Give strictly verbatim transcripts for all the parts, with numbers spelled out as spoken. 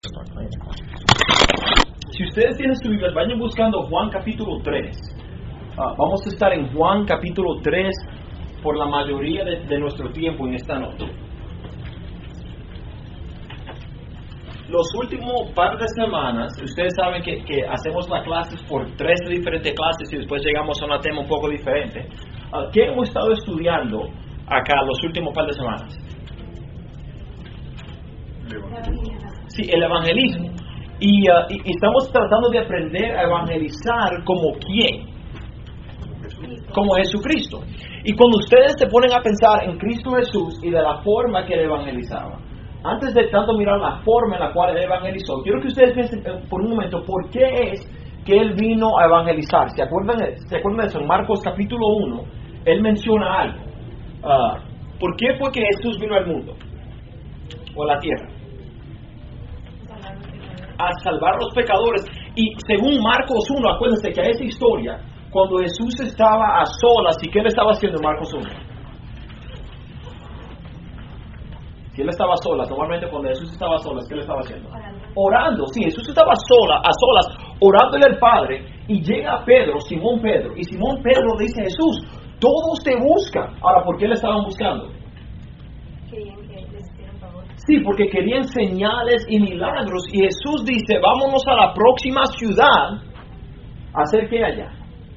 Si ustedes tienen su Biblia, vayan buscando Juan capítulo tres. Uh, vamos a estar en Juan capítulo tres por la mayoría de, de nuestro tiempo en esta noche. Los últimos par de semanas, ustedes saben que, que hacemos las clases por tres diferentes clases y después llegamos a un tema un poco diferente. Uh, ¿Qué hemos estado estudiando acá los últimos par de semanas? Sí, el evangelismo. Y, uh, y, y estamos tratando de aprender a evangelizar como quién, como Jesucristo. Y cuando ustedes se ponen a pensar en Cristo Jesús y de la forma que él evangelizaba, antes de tanto mirar la forma en la cual él evangelizó, quiero que ustedes piensen por un momento por qué es que él vino a evangelizar. ¿Se acuerdan, ¿se acuerdan de eso? En Marcos capítulo uno, él menciona algo. Uh, ¿Por qué fue que Jesús vino al mundo o a la tierra? A salvar a los pecadores. Y según Marcos uno, acuérdense que a esa historia, cuando Jesús estaba a solas, ¿y qué él estaba haciendo en Marcos uno? Si él estaba a solas, normalmente cuando Jesús estaba a solas, ¿qué él estaba haciendo? Orando. Orando, sí, Jesús estaba sola, a solas, orándole al Padre, y llega Pedro, Simón Pedro, y Simón Pedro le dice a Jesús, todos te buscan. Ahora, ¿por qué le estaban buscando? Sí, porque querían señales y milagros. Y Jesús dice, vámonos a la próxima ciudad. ¿A hacer qué allá?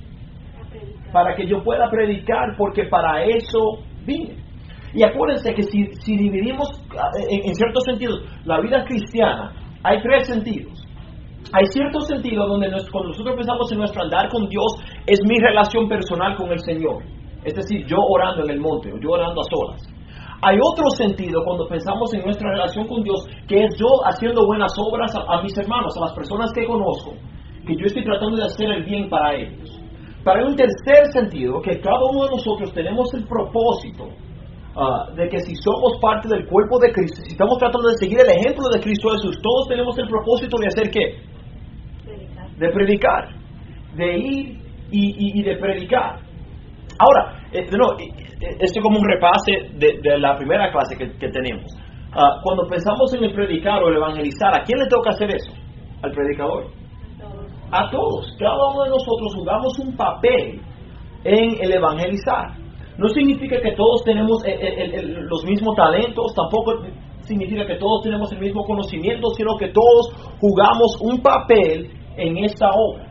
Para que yo pueda predicar, porque para eso vine. Y acuérdense que si, si dividimos en, en ciertos sentidos la vida cristiana, hay tres sentidos. Hay ciertos sentidos donde nos, cuando nosotros pensamos en nuestro andar con Dios, es mi relación personal con el Señor. Es decir, yo orando en el monte, o yo orando a solas. Hay otro sentido cuando pensamos en nuestra relación con Dios, que es yo haciendo buenas obras a, a mis hermanos, a las personas que conozco, que yo estoy tratando de hacer el bien para ellos. Pero hay un tercer sentido, que cada uno de nosotros tenemos el propósito uh, de que si somos parte del cuerpo de Cristo, si estamos tratando de seguir el ejemplo de Cristo Jesús, todos tenemos el propósito de hacer ¿qué? Predicar. De predicar, de ir y, y, y de predicar. Ahora, eh, no, esto es como un repase de, de la primera clase que, que tenemos. Uh, cuando pensamos en el predicar o el evangelizar, ¿a quién le toca hacer eso? ¿Al predicador? A todos. Cada uno de nosotros jugamos un papel en el evangelizar. No significa que todos tenemos el, el, el, los mismos talentos, tampoco significa que todos tenemos el mismo conocimiento, sino que todos jugamos un papel en esta obra.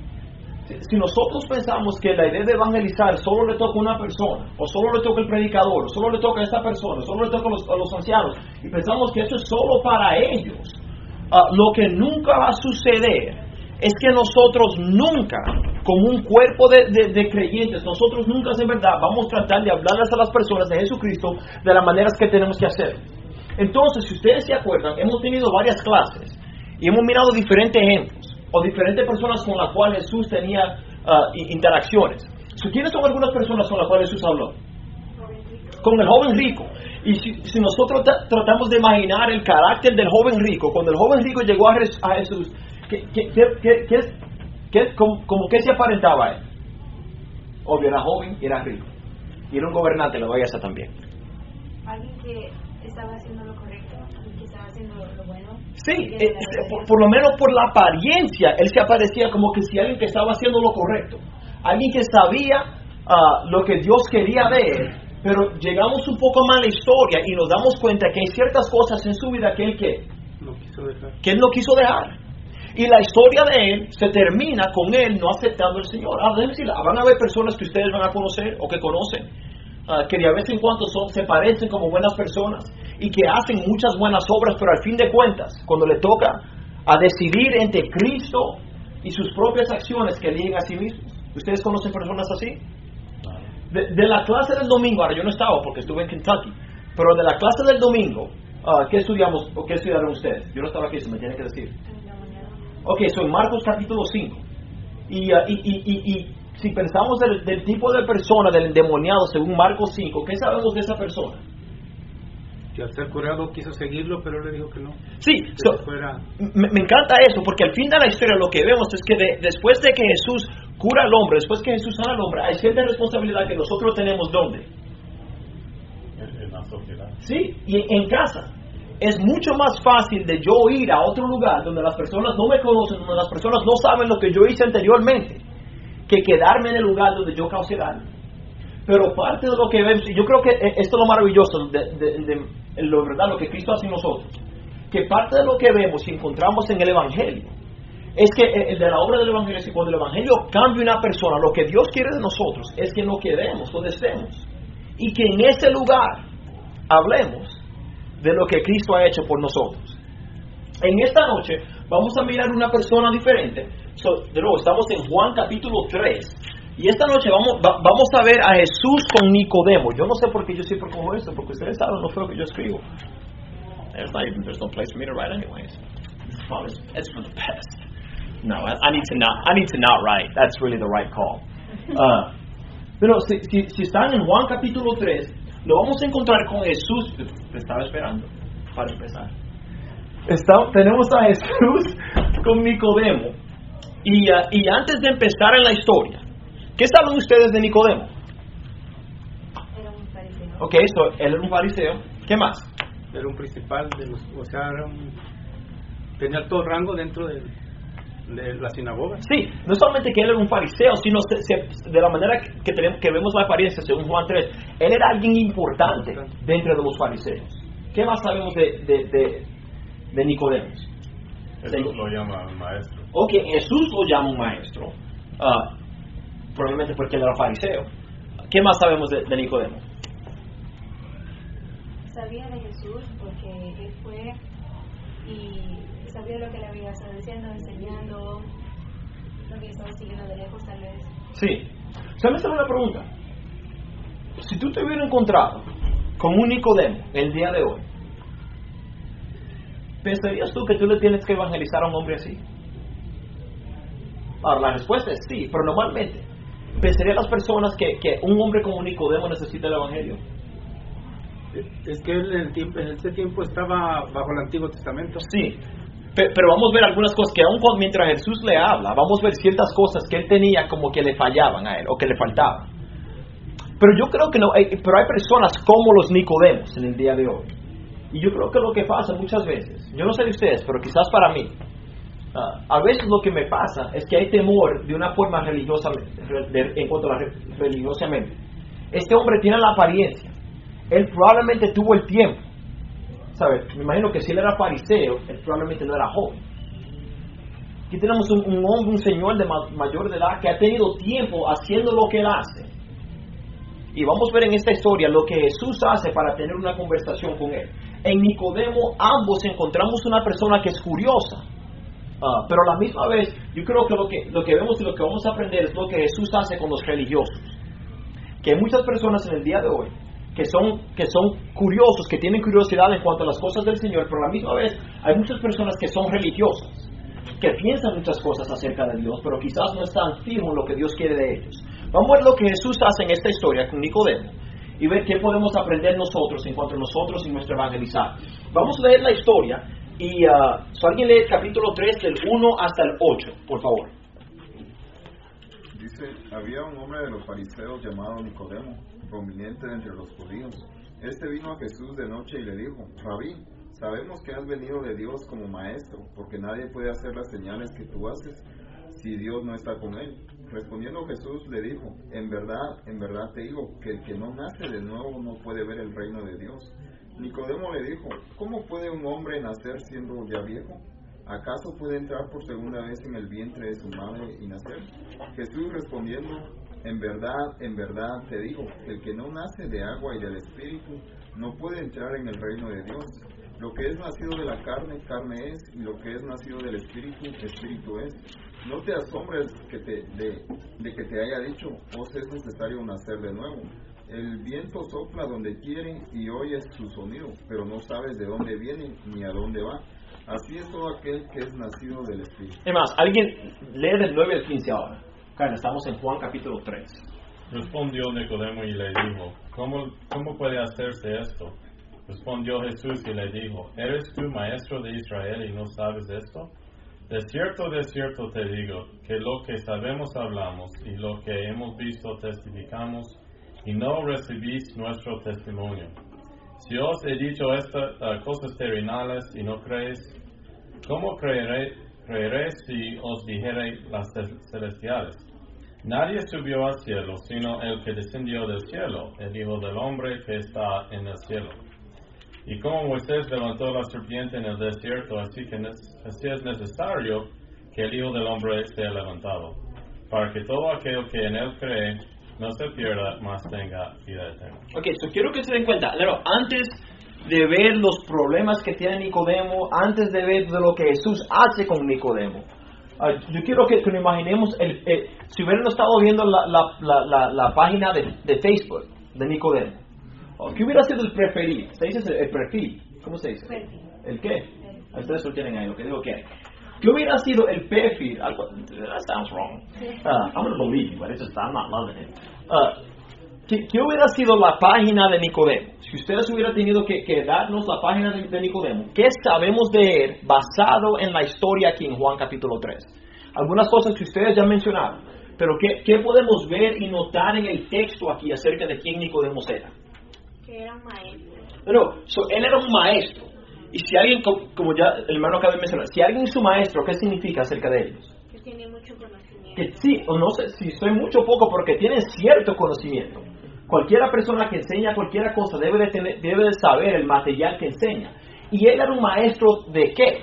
Si nosotros pensamos que la idea de evangelizar solo le toca a una persona, o solo le toca al predicador, o solo le toca a esta persona, o solo le toca a los, a los ancianos, y pensamos que eso es solo para ellos, uh, lo que nunca va a suceder es que nosotros nunca, como un cuerpo de, de, de creyentes, nosotros nunca en verdad vamos a tratar de hablarles a las personas de Jesucristo de las maneras que tenemos que hacer. Entonces, si ustedes se acuerdan, hemos tenido varias clases, y hemos mirado diferentes ejemplos, o diferentes personas con las cuales Jesús tenía uh, interacciones. So, ¿quiénes son algunas personas con las cuales Jesús habló? Con el joven rico. Y si, si nosotros t- tratamos de imaginar el carácter del joven rico, cuando el joven rico llegó a, Res- a Jesús, ¿qué, qué, qué, qué, qué, qué, como, como que se aparentaba a él? Obvio, era joven y era rico. Y era un gobernante, lo vaya a hacer también. Alguien que estaba haciendo lo correcto, alguien que estaba haciendo lo bueno. Sí, eh, por, por lo menos por la apariencia, él se aparecía como que si alguien que estaba haciendo lo correcto, alguien que sabía uh, lo que Dios quería de él, pero llegamos un poco más a la historia y nos damos cuenta que hay ciertas cosas en su vida que él, ¿qué? No quiso dejar. que él no quiso dejar. Y la historia de él se termina con él no aceptando al Señor. Ah, déjenme decirle, van a haber personas que ustedes van a conocer o que conocen, uh, que de vez en cuando son, se parecen como buenas personas y que hacen muchas buenas obras, pero al fin de cuentas, cuando le toca a decidir entre Cristo y sus propias acciones, que eligen a sí mismos. ¿Ustedes conocen personas así? De, de la clase del domingo, ahora yo no estaba porque estuve en Kentucky, pero de la clase del domingo, uh, ¿qué estudiamos o qué estudiaron ustedes? Yo no estaba aquí, se me tiene que decir. Ok, soy Marcos capítulo cinco. Y, uh, y, y, y, y si pensamos del, del tipo de persona, del endemoniado, según Marcos cinco, ¿qué sabemos de esa persona? Que al ser curado quiso seguirlo, pero le dijo que no. Sí, que so, fuera... me, me encanta eso, porque al fin de la historia lo que vemos es que de, después de que Jesús cura al hombre, después que Jesús sana al hombre, hay cierta responsabilidad que nosotros tenemos, ¿dónde? En, en la sociedad. Sí, y en, en casa. es mucho más fácil de yo ir a otro lugar donde las personas no me conocen, donde las personas no saben lo que yo hice anteriormente, que quedarme en el lugar donde yo causé daño. Pero parte de lo que vemos, y yo creo que esto es lo maravilloso de, de, de, de lo verdad, lo que Cristo hace en nosotros, que parte de lo que vemos y encontramos en el Evangelio, es que el de la obra del Evangelio es que cuando el Evangelio cambia una persona, lo que Dios quiere de nosotros es que nos quedemos donde estemos y que en ese lugar hablemos de lo que Cristo ha hecho por nosotros. En esta noche vamos a mirar una persona diferente. So, de nuevo, estamos en Juan capítulo tres. Y esta noche vamos, va, vamos a ver a Jesús con Nicodemo. Yo no sé por qué yo siempre cojo esto, porque ustedes saben, no fue lo que yo escribo. There's, not even, there's no place for me to write anyways. It's, it's for the best. No, I, I need to not. I need to not write. That's really the right call. Uh, pero si, si, si están en Juan capítulo tres, lo vamos a encontrar con Jesús. Te estaba esperando para empezar. Está, tenemos a Jesús con Nicodemo. Y, uh, y antes de empezar en la historia, ¿qué saben ustedes de Nicodemo? Era un fariseo. Ok, so, él era un fariseo. ¿Qué más? Era un principal, de los, o sea, era un, tenía todo el rango dentro de, de la sinagoga. Sí, no solamente que él era un fariseo, sino se, se, de la manera que, tenemos, que vemos la apariencia según Juan tres, él era alguien importante dentro de los fariseos. ¿Qué más sabemos de, de, de, de Nicodemo? Jesús lo llama maestro. Ok, Jesús lo llama un maestro, uh, probablemente porque él era fariseo. ¿Qué más sabemos de, de Nicodemo? Sabía de Jesús porque él fue y sabía lo que le había estado diciendo, enseñando, lo que estaba siguiendo de lejos tal vez. Sí. ¿Sabes una pregunta? Si tú te hubieras encontrado con un Nicodemo el día de hoy, ¿pensarías tú que tú le tienes que evangelizar a un hombre así? Ahora, la respuesta es sí, pero normalmente, ¿pensarían las personas que, que un hombre como Nicodemo necesita el evangelio? Es que él en, el tiempo, en ese tiempo estaba bajo el Antiguo Testamento. Sí, pero vamos a ver algunas cosas que aún cuando, mientras Jesús le habla, vamos a ver ciertas cosas que él tenía como que le fallaban a él o que le faltaban. Pero yo creo que no, hay, pero hay personas como los Nicodemos en el día de hoy. Y yo creo que lo que pasa muchas veces, yo no sé de ustedes, pero quizás para mí, uh, a veces lo que me pasa es que hay temor de una forma religiosa, de, en cuanto a la religiosamente. Este hombre tiene la apariencia. Él probablemente tuvo el tiempo, ¿sabes? Me imagino que si él era fariseo, él probablemente no era joven. Aquí tenemos un, un hombre, un señor de ma- mayor de edad que ha tenido tiempo haciendo lo que él hace. Y vamos a ver en esta historia lo que Jesús hace para tener una conversación con él. En Nicodemo ambos encontramos una persona que es curiosa, uh, pero a la misma vez yo creo que lo que lo que vemos y lo que vamos a aprender es lo que Jesús hace con los religiosos. Que hay muchas personas en el día de hoy que son, que son curiosos, que tienen curiosidad en cuanto a las cosas del Señor, pero a la misma vez hay muchas personas que son religiosas, que piensan muchas cosas acerca de Dios, pero quizás no están firmes en lo que Dios quiere de ellos. Vamos a ver lo que Jesús hace en esta historia con Nicodemo y ver qué podemos aprender nosotros en cuanto a nosotros y nuestro evangelizar. Vamos a leer la historia y uh, si alguien lee el capítulo tres del uno hasta el ocho, por favor. Dice, había un hombre de los fariseos llamado Nicodemo, prominente entre los judíos. Este vino a Jesús de noche y le dijo, Rabí, sabemos que has venido de Dios como maestro, porque nadie puede hacer las señales que tú haces si Dios no está con él. Respondiendo Jesús le dijo, en verdad, en verdad te digo, que el que no nace de nuevo no puede ver el reino de Dios. Nicodemo le dijo, ¿cómo puede un hombre nacer siendo ya viejo? ¿Acaso puede entrar por segunda vez en el vientre de su madre y nacer? Jesús respondiendo, en verdad, en verdad te digo, el que no nace de agua y del Espíritu no puede entrar en el reino de Dios. Lo que es nacido de la carne, carne es, y lo que es nacido del Espíritu, Espíritu es. No te asombres que te, de, de que te haya dicho, os es necesario nacer de nuevo. El viento sopla donde quiere y oyes su sonido, pero no sabes de dónde viene ni a dónde va. Así es todo aquel que es nacido del Espíritu. Es más, alguien lee del nueve al quince ahora. Claro, estamos en Juan capítulo tres. Respondió Nicodemo y le dijo, ¿cómo, cómo puede hacerse esto? Respondió Jesús y le dijo, ¿eres tú maestro de Israel y no sabes esto? De cierto, de cierto te digo, que lo que sabemos hablamos y lo que hemos visto testificamos, y no recibís nuestro testimonio. Si os he dicho estas uh, cosas terrenales y no creéis, ¿cómo creeré, creeré si os dijere las celestiales? Nadie subió al cielo, sino el que descendió del cielo, el Hijo del Hombre que está en el cielo. Y como Moisés levantó la serpiente en el desierto, así que así es necesario que el Hijo del Hombre sea levantado, para que todo aquel que en él cree no se pierda, mas tenga vida eterna. Ok, so quiero que se den cuenta, pero antes de ver los problemas que tiene Nicodemo, antes de ver de lo que Jesús hace con Nicodemo, Uh, yo quiero que, que nos imaginemos, el, el, si hubieran estado viendo la, la, la, la, la página de, de Facebook de Nicodemo, uh, ¿qué hubiera sido el preferido? ¿Se dice el, el perfil? ¿Cómo se dice? Perfil. ¿El qué? El. Ustedes lo tienen ahí, lo que digo que ¿qué hubiera sido el perfil? Algo, that sounds wrong. Uh, I'm going to believe you, but it's just, I'm not loving it. Uh, ¿qué, ¿Qué hubiera sido la página de Nicodemo? Si ustedes hubieran tenido que, que darnos la página de, de Nicodemo, ¿qué sabemos de él basado en la historia aquí en Juan capítulo tres? Algunas cosas que ustedes ya mencionaron, pero ¿qué, qué podemos ver y notar en el texto aquí acerca de quién Nicodemo era? Que era un maestro. No, so, él era un maestro. Y si alguien, como ya el hermano acaba de mencionar, si alguien es su maestro, ¿qué significa acerca de ellos? Que tiene mucho conocimiento. Que sí, o no sé si soy mucho o poco, porque tienen cierto conocimiento. Cualquiera persona que enseña cualquier cosa debe de, tener, debe de saber el material que enseña. Y él era un maestro de qué?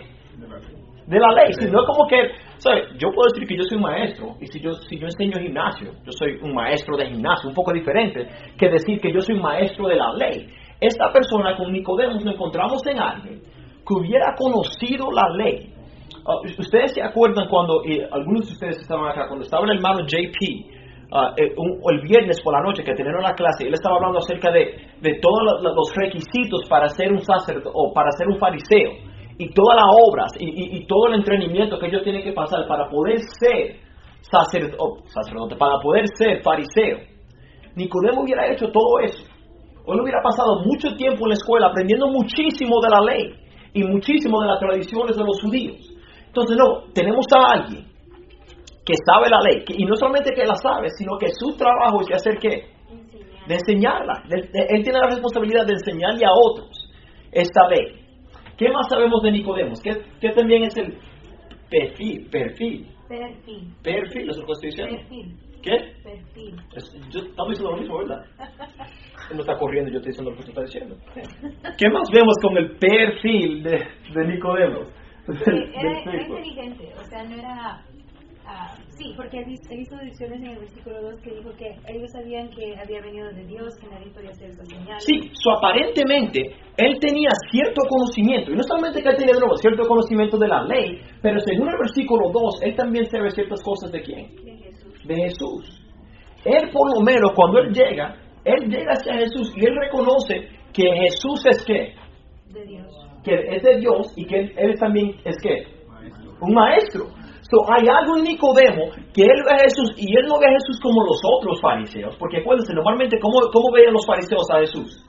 De la ley. Si no es como que, ¿sabes? Yo puedo decir que yo soy un maestro, y si yo, si yo enseño gimnasio, yo soy un maestro de gimnasio, un poco diferente que decir que yo soy un maestro de la ley. Esta persona con Nicodemo nos encontramos en alguien que hubiera conocido la ley. Uh, ustedes se acuerdan cuando, eh, algunos de ustedes estaban acá, cuando estaba el hermano J P, Uh, el, un, el viernes por la noche que tenían la clase, él estaba hablando acerca de, de todos los, los requisitos para ser un sacerdote o para ser un fariseo y todas las obras y, y, y todo el entrenamiento que ellos tienen que pasar para poder ser sacerdote, oh, sacerdote, para poder ser fariseo. Nicodemo hubiera hecho todo eso. Él hubiera pasado mucho tiempo en la escuela aprendiendo muchísimo de la ley y muchísimo de las tradiciones de los judíos. Entonces no, tenemos a alguien que sabe la ley, que, y no solamente que la sabe, sino que su trabajo es de hacer qué, Enseñar. de enseñarla. De, de, él tiene la responsabilidad de enseñarle a otros esta ley. ¿Qué más sabemos de Nicodemo? ¿Qué, qué también es el perfil? Perfil. Perfil. Perfil, ¿eso es lo que estoy diciendo? Perfil. ¿Qué? Perfil. Es, yo, estamos diciendo lo mismo, ¿verdad? Él no está corriendo, yo estoy diciendo lo que tú estás diciendo. ¿Qué más vemos con el perfil de, de Nicodemo? Era, era inteligente, o sea, no era... Uh, sí, porque él hizo dicciones en el versículo dos que dijo que ellos sabían que había venido de Dios, que nadie podía hacer esas señales. Sí, so, aparentemente él tenía cierto conocimiento, y no solamente que él tenía de nuevo cierto conocimiento de la ley, pero según el versículo dos, él también sabe ciertas cosas de quién? De Jesús. De Jesús. Él por lo menos cuando él llega, él llega hacia Jesús y él reconoce que Jesús es qué? De Dios. Que es de Dios y que él, él también es qué? Maestro. Un maestro. So, hay algo en Nicodemo que él ve a Jesús y él no ve a Jesús como los otros fariseos, porque acuérdense, normalmente ¿cómo, cómo veían los fariseos a Jesús?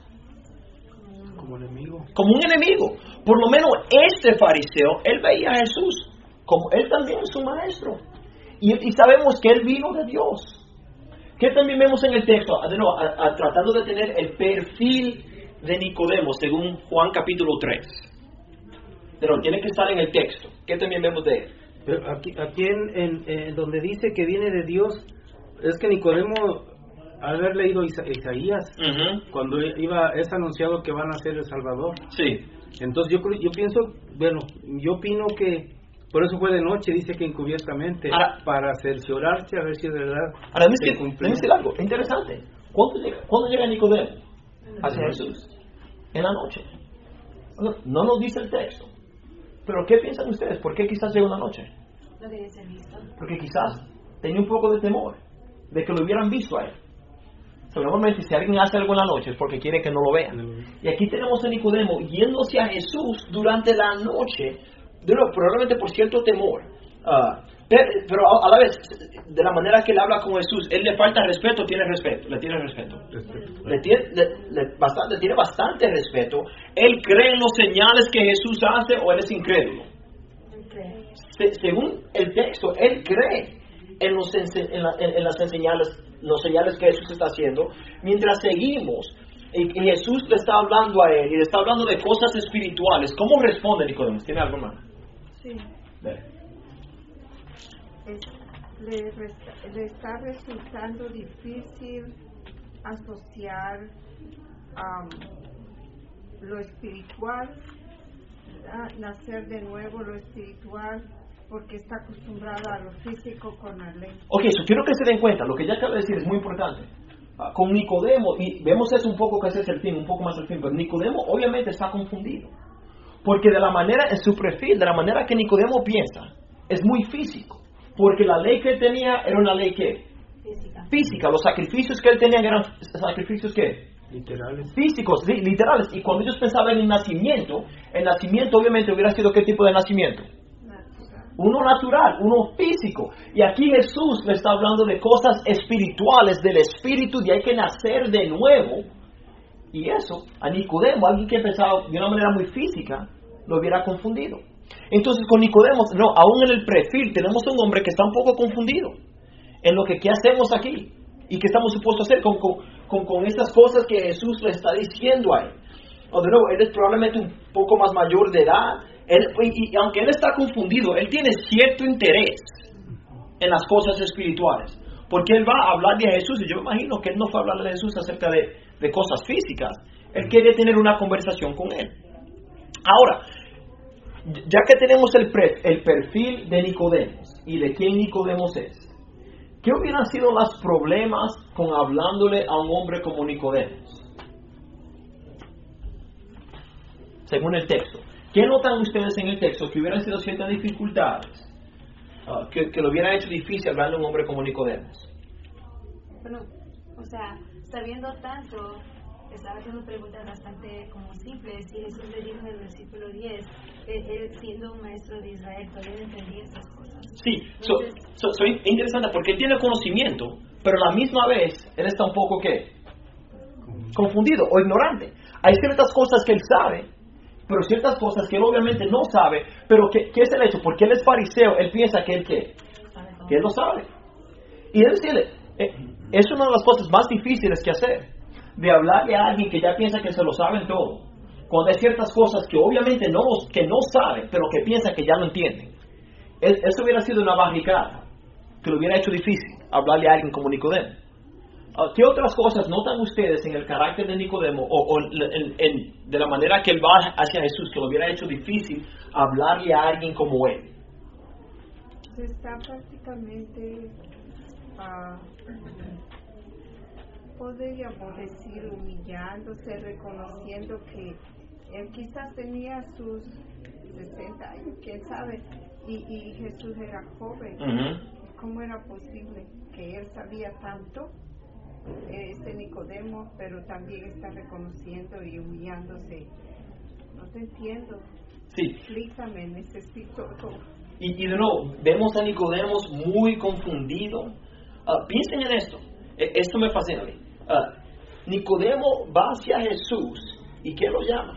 Como enemigo. Como un enemigo. Por lo menos este fariseo, él veía a Jesús como él también es su maestro. Y, y sabemos que él vino de Dios. ¿Qué también vemos en el texto? De nuevo, a, a, tratando de tener el perfil de Nicodemo según Juan capítulo tres. Pero tiene que estar en el texto. ¿Qué también vemos de él? Pero aquí, aquí en, en, en donde dice que viene de Dios, es que Nicodemo, al haber leído Isa, Isaías, uh-huh. cuando iba, es anunciado que van a ser el Salvador. Sí. Entonces yo yo pienso, bueno, yo opino que por eso fue de noche, dice que encubiertamente, ahora, para cerciorarse a ver si es verdad. Ahora, déjame decir algo interesante. ¿Cuándo llega, ¿cuándo llega Nicodemo hacia Jesús? En la noche. No nos dice el texto. Pero ¿qué piensan ustedes? ¿Por qué quizás llegó una noche? No debe ser visto. Porque quizás tenía un poco de temor de que lo hubieran visto a él. So, normalmente si alguien hace algo en la noche es porque quiere que no lo vean. Y aquí tenemos a Nicodemo yéndose a Jesús durante la noche, de nuevo, probablemente por cierto temor. Uh, pero, pero a, a la vez, de la manera que él habla con Jesús, él le falta respeto, tiene respeto, le tiene respeto. respeto. Le, tiene, le, le, bastante, tiene bastante respeto. Él cree en los señales que Jesús hace o él es incrédulo. Se, según el texto, él cree en, los, en, la, en, en las señales, los señales que Jesús está haciendo. Mientras seguimos, y, y Jesús le está hablando a él y le está hablando de cosas espirituales, ¿cómo responde Nicodemo? ¿Tiene algo más? Sí. Es, le, resta, le está resultando difícil asociar um, lo espiritual, ¿verdad? Nacer de nuevo lo espiritual, porque está acostumbrada a lo físico con la ley. Ok, so quiero que se den cuenta, lo que ya acabo de decir es muy importante. Uh, con Nicodemo, y vemos eso un poco que ese es el fin, un poco más el fin, pero Nicodemo obviamente está confundido. Porque de la manera, en su perfil, de la manera que Nicodemo piensa, es muy físico. Porque la ley que él tenía era una ley ¿qué? Física. Física. Los sacrificios que él tenía eran sacrificios ¿qué? Literales. Físicos, sí, literales. Y cuando ellos pensaban en el nacimiento, el nacimiento obviamente hubiera sido ¿qué tipo de nacimiento? Uno natural, uno físico. Y aquí Jesús le está hablando de cosas espirituales, del espíritu, de hay que nacer de nuevo. Y eso, a Nicodemo, alguien que pensaba de una manera muy física, lo hubiera confundido. Entonces con Nicodemo, no, aún en el perfil, tenemos un hombre que está un poco confundido en lo que ¿qué hacemos aquí? Y qué estamos supuestos a hacer con, con, con, con estas cosas que Jesús le está diciendo a él. O de nuevo, él es probablemente un poco más mayor de edad. Él, y, y aunque él está confundido, él tiene cierto interés en las cosas espirituales, porque él va a hablar de Jesús, y yo me imagino que él no fue a hablar de Jesús acerca de, de cosas físicas. Él quería tener una conversación con él. Ahora, ya que tenemos el, pre, el perfil de Nicodemo y de quién Nicodemo es, ¿qué hubieran sido los problemas con hablándole a un hombre como Nicodemo? Según el texto, ¿qué notan ustedes en el texto que hubieran sido ciertas dificultades uh, que, que lo hubieran hecho difícil hablarle a un hombre como Nicodemo? Bueno, o sea, sabiendo tanto, estaba haciendo preguntas bastante como simples, y Jesús le dijo en el versículo diez, él, él siendo un maestro de Israel, todavía no entendía esas cosas. Sí, so, so, so interesante porque él tiene conocimiento, pero a la misma vez él está un poco ¿qué? Confundido o ignorante. Hay ciertas cosas que él sabe, pero ciertas cosas que él obviamente no sabe. Pero ¿qué, qué es el hecho? Porque él es fariseo, él piensa que él ¿qué? Que él lo sabe. Y él decirle, eh, es una de las cosas más difíciles que hacer, de hablarle a alguien que ya piensa que se lo saben todo, cuando hay ciertas cosas que obviamente no, que no sabe, pero que piensa que ya lo entienden. Es, eso hubiera sido una barricada que lo hubiera hecho difícil hablarle a alguien como Nicodemo. Uh, ¿Qué otras cosas notan ustedes en el carácter de Nicodemo o, o en, en, de la manera que él va hacia Jesús que lo hubiera hecho difícil hablarle a alguien como él? Se está prácticamente, uh, podríamos decir, humillándose, reconociendo que él quizás tenía sus sesenta años, quién sabe, y, y Jesús era joven. Uh-huh. ¿Cómo era posible que él sabía tanto? Este Nicodemo, pero también está reconociendo y humillándose. No te entiendo. Sí. Explícame, necesito. Y, y de nuevo, vemos a Nicodemo muy confundido. Uh, piensen en esto. E- esto me fascina a mí. Uh, Nicodemo va hacia Jesús y ¿qué lo llama?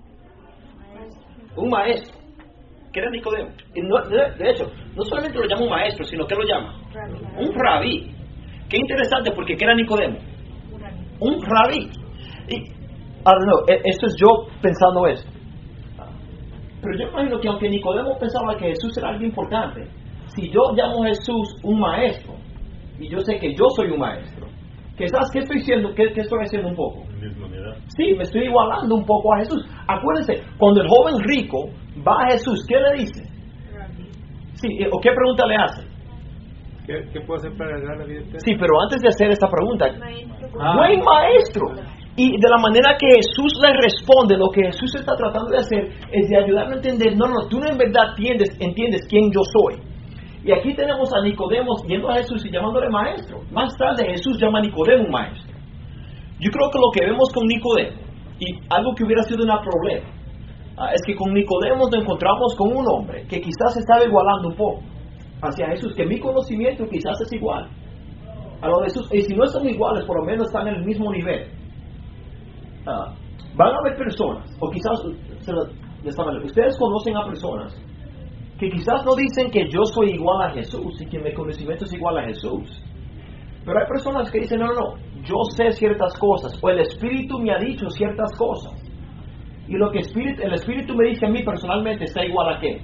Un maestro. ¿Qué era Nicodemo? Y no, de, de hecho, no solamente lo llama un maestro, sino que lo llama un rabí. Qué interesante, porque ¿qué era Nicodemo? Un rabí. Y, I don't know, esto es yo pensando esto. Pero yo imagino que aunque Nicodemo pensaba que Jesús era algo importante, si yo llamo a Jesús un maestro, y yo sé que yo soy un maestro, quizás, ¿qué estoy haciendo? ¿Qué, qué estoy haciendo un poco? Sí, me estoy igualando un poco a Jesús. Acuérdense, cuando el joven rico va a Jesús, ¿qué le dice? Sí, ¿o qué pregunta le hace? ¿Qué, ¿Qué puedo hacer para ganar la vida eterna? Sí, pero antes de hacer esta pregunta, ah. buen maestro. Y de la manera que Jesús le responde, lo que Jesús está tratando de hacer es de ayudarle a entender, no, no, tú no en verdad entiendes, entiendes quién yo soy. Y aquí tenemos a Nicodemo yendo a Jesús y llamándole maestro. Más tarde Jesús llama a Nicodemo un maestro. Yo creo que lo que vemos con Nicodemo, y algo que hubiera sido un problema, uh, es que con Nicodemo nos encontramos con un hombre que quizás estaba igualando un poco hacia Jesús, que mi conocimiento quizás es igual a lo de Jesús, y si no están iguales, por lo menos están en el mismo nivel. Uh, van a haber personas, o quizás ustedes conocen a personas que quizás no dicen que yo soy igual a Jesús y que mi conocimiento es igual a Jesús, pero hay personas que dicen, no, no, no, yo sé ciertas cosas, o el Espíritu me ha dicho ciertas cosas. Y lo que espíritu, el Espíritu me dice a mí personalmente está igual a qué?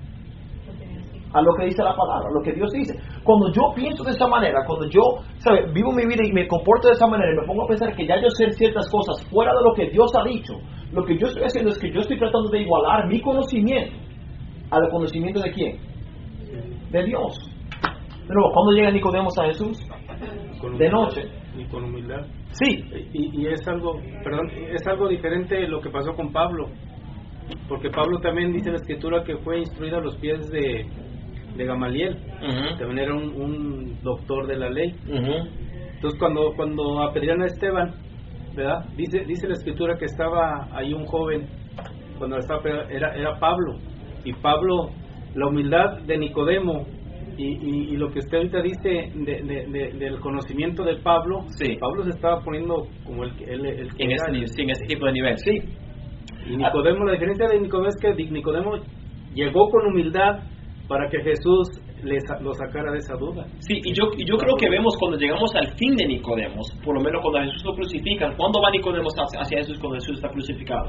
A lo que dice la palabra, a lo que Dios dice. Cuando yo pienso de esa manera, cuando yo, ¿sabe? Vivo mi vida y me comporto de esa manera y me pongo a pensar que ya yo sé ciertas cosas fuera de lo que Dios ha dicho, lo que yo estoy haciendo es que yo estoy tratando de igualar mi conocimiento al conocimiento de quién? De Dios. Pero ¿cuándo llega Nicodemo a Jesús? De noche. Y con humildad. Sí. Y, y es algo, perdón, es algo diferente de lo que pasó con Pablo. Porque Pablo también dice en la Escritura que fue instruido a los pies de, de Gamaliel. Uh-huh. También era un, un doctor de la ley. Uh-huh. Entonces cuando cuando apedrearon a Esteban, ¿verdad? Dice dice la Escritura que estaba ahí un joven, cuando estaba era era Pablo. Y Pablo, la humildad de Nicodemo, y, y, y lo que usted ahorita dice de, de, de, del conocimiento de Pablo, sí. Pablo se estaba poniendo como el, el, el que en, ese, nivel, sí, en ese tipo de nivel, sí. Y Nicodemo, la diferencia de Nicodemo es que Nicodemo llegó con humildad para que Jesús les, lo sacara de esa duda. Sí, y yo, y yo creo que vemos cuando llegamos al fin de Nicodemo, por lo menos cuando a Jesús lo crucifican, ¿cuándo va Nicodemo hacia Jesús cuando Jesús está crucificado?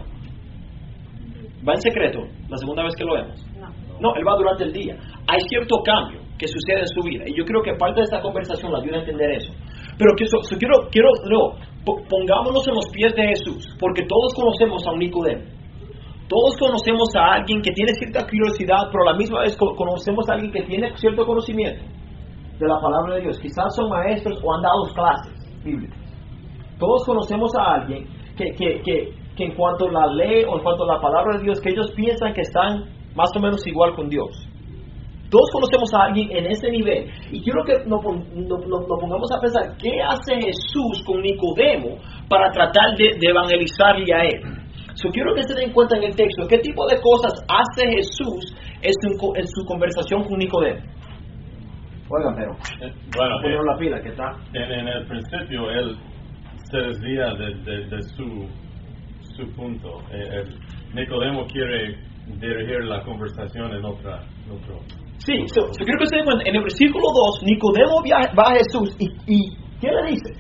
¿Va en secreto la segunda vez que lo vemos? No. No, él va durante el día. Hay cierto cambio que sucede en su vida, y yo creo que parte de esta conversación la ayuda a entender eso. Pero que so, so, quiero, quiero no, pongámonos en los pies de Jesús, porque todos conocemos a un Nicodemo. Todos conocemos a alguien que tiene cierta curiosidad, pero a la misma vez conocemos a alguien que tiene cierto conocimiento de la palabra de Dios. Quizás son maestros o han dado clases bíblicas. Todos conocemos a alguien que, que, que, que en cuanto a la ley o en cuanto a la palabra de Dios, que ellos piensan que están más o menos igual con Dios. Todos conocemos a alguien en ese nivel. Y quiero que nos, nos, nos pongamos a pensar, ¿qué hace Jesús con Nicodemo para tratar de, de evangelizarle a él? So, quiero que se den cuenta en el texto, ¿qué tipo de cosas hace Jesús en su, en su conversación con Nicodemo? Oigan, pero, eh, bueno, poner la pila que está. En, en el principio, él se desvía de, de, de su, su punto. Eh, el Nicodemo quiere dirigir la conversación en otra... En otro, sí, so, so quiero que se den cuenta, en el versículo dos, Nicodemo va a Jesús y, y ¿qué le dice?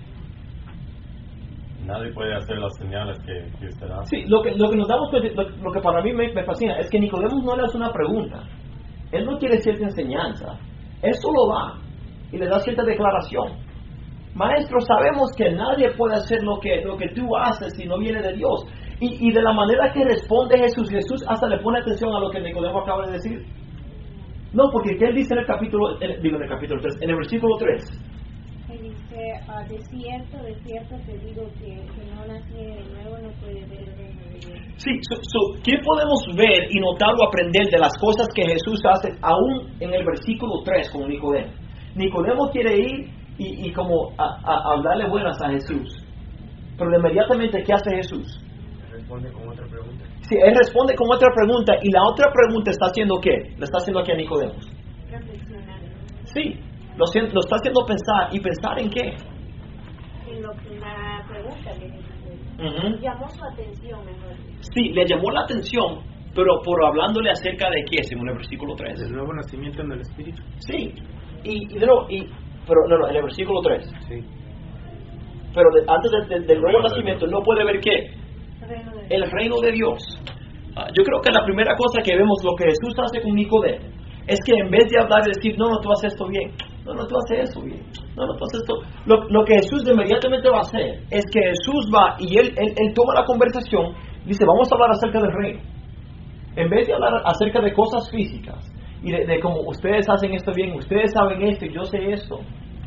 Nadie puede hacer las señales que, que usted hace. Sí, lo que, lo que nos damos cuenta, lo, lo que para mí me, me fascina, es que Nicodemo no le hace una pregunta. Él no quiere cierta enseñanza. Él solo va y le da cierta declaración. Maestro, sabemos que nadie puede hacer lo que, lo que tú haces si no viene de Dios. Y, y de la manera que responde Jesús, Jesús hasta le pone atención a lo que Nicodemo acaba de decir. No, porque ¿qué él dice en el capítulo, en, digo en el capítulo tres, en el versículo tres? Dice, uh, de cierto, de cierto te digo que, que no naciere de nuevo no puede ver el reino de Dios. Sí, so, so, ¿qué podemos ver y notar o aprender de las cosas que Jesús hace aún en el versículo tres con Nicodemo? Nicodemo quiere ir y, y como a, a, a darle buenas a Jesús, pero inmediatamente ¿qué hace Jesús? Responde con otra pregunta. Sí, él responde con otra pregunta y la otra pregunta está haciendo ¿qué? Le está haciendo aquí a Nicodemo. Reflexionar. Sí. Lo, lo está haciendo pensar. ¿Y pensar en qué? En lo que la pregunta que uh-huh. llamó su atención mejor. Sí, le llamó la atención, pero por hablándole acerca de qué, según el versículo tres. El nuevo nacimiento en el Espíritu. Sí, y, y, de nuevo, y pero no, no, en el versículo tres. Sí. Pero de, antes de, de, del nuevo nacimiento, no puede ver qué. Reino de el reino de Dios. Uh, yo creo que la primera cosa que vemos, lo que Jesús hace con Nicodemo, es que en vez de hablar y decir, no, no, tú haces esto bien, no, no, tú haces eso bien, no, no, tú haces esto, lo, lo que Jesús inmediatamente va a hacer es que Jesús va y él, él, él toma la conversación y dice, vamos a hablar acerca del reino. En vez de hablar acerca de cosas físicas y de, de cómo ustedes hacen esto bien, ustedes saben esto y yo sé esto,